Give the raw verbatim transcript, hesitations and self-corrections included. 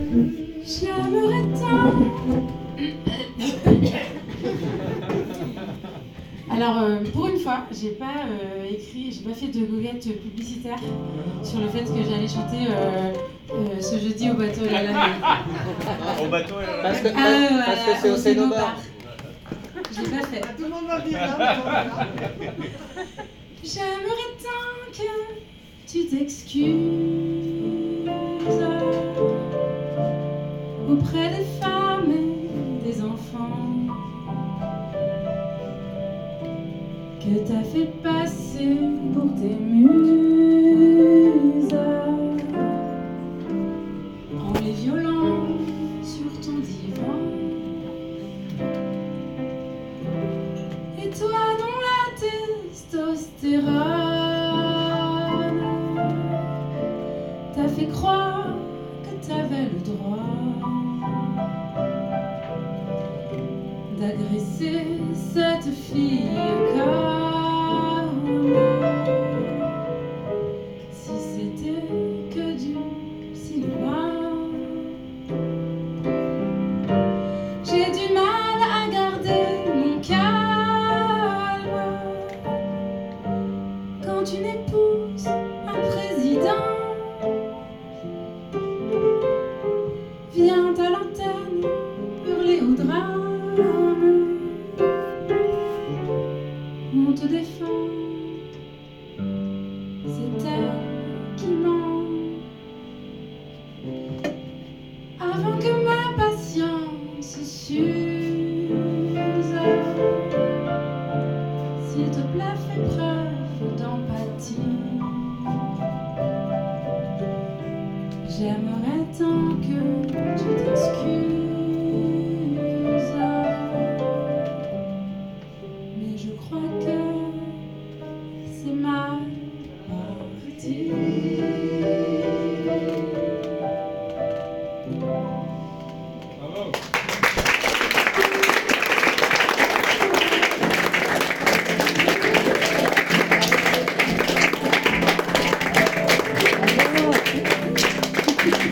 J'aimerais tant. Alors, euh, pour une fois, j'ai pas euh, écrit, j'ai pas fait de goguette publicitaire sur le fait que j'allais chanter euh, euh, ce jeudi au bateau et la lame. Au bateau et la Parce que, Ah, voilà, parce que c'est au Cénobar. Je l'ai pas fait. Tout le monde va bien là. J'aimerais tant que tu t'excuses auprès des femmes et des enfants que t'as fait passer pour tes muses en les violant sur ton divan. Et toi dont la testostérone t'a fait croire que t'avais le droit d'agresser cette fille comme si c'était que du cinéma. J'ai du mal à garder mon calme quand une épouse un président vient à l'antenne hurler au drame. On te défend, c'est elle qui ment. Avant que ma patience s'use, s'il te plaît, fais preuve d'empathie. J'aimerais tant que tu t'excuses, mais je crois que c'est mal parti.